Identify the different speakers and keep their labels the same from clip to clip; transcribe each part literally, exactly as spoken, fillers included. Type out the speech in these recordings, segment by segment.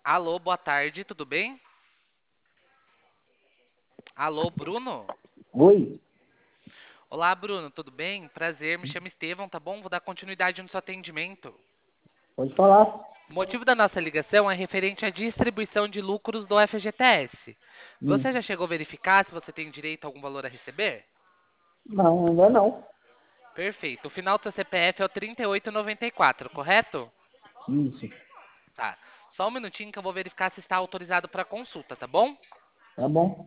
Speaker 1: Alô, boa tarde, tudo bem? Alô, Bruno?
Speaker 2: Oi,
Speaker 1: Olá, Bruno, tudo bem? Prazer, me chamo Estevão, tá bom? Vou dar continuidade no seu atendimento.
Speaker 2: pode falar.
Speaker 1: O motivo da nossa ligação é referente à distribuição de lucros do F G T S. Você
Speaker 2: Hum.
Speaker 1: já chegou a verificar se você tem direito a algum valor a receber?
Speaker 2: Não, ainda não.
Speaker 1: Perfeito. O final do seu C P F é o trinta e oito noventa e quatro, correto?
Speaker 2: Isso,
Speaker 1: Tá. Só um minutinho que eu vou verificar se está autorizado para consulta, tá bom?
Speaker 2: tá bom.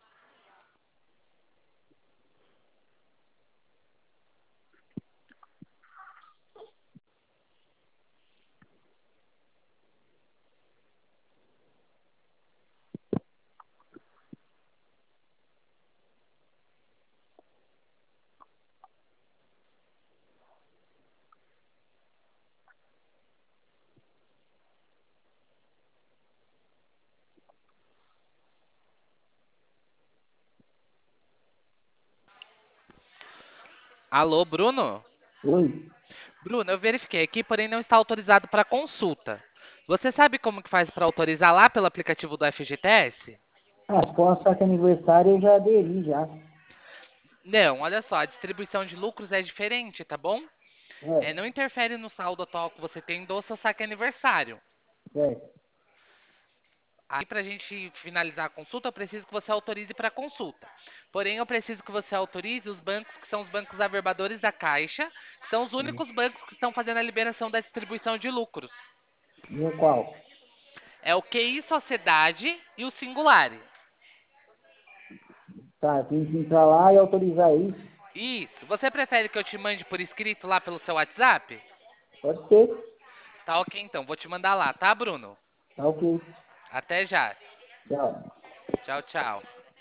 Speaker 1: Alô, Bruno?
Speaker 2: Oi.
Speaker 1: Bruno, eu verifiquei aqui, porém não está autorizado para consulta. Você sabe como que faz para autorizar lá pelo aplicativo do F G T S?
Speaker 2: Ah, se for uma saca aniversário, eu já aderi, já.
Speaker 1: Não, olha só, a distribuição de lucros é diferente, tá bom? É,
Speaker 2: É,
Speaker 1: não interfere no saldo atual que você tem do seu saque aniversário.
Speaker 2: certo.
Speaker 1: Aí, para a gente finalizar a consulta, eu preciso que você autorize para consulta. Porém, eu preciso que você autorize os bancos que são os bancos averbadores da Caixa, que são os
Speaker 2: Hum.
Speaker 1: únicos bancos que estão fazendo a liberação da distribuição de lucros.
Speaker 2: E o qual?
Speaker 1: É o Q I Sociedade e o Singulari.
Speaker 2: Tá, tem que entrar lá e autorizar isso.
Speaker 1: Isso. Você prefere que eu te mande por escrito lá pelo seu WhatsApp?
Speaker 2: Pode ser.
Speaker 1: Tá ok, então. Vou te mandar lá, tá, Bruno?
Speaker 2: Tá ok.
Speaker 1: Até já.
Speaker 2: Tchau.
Speaker 1: Tchau, tchau.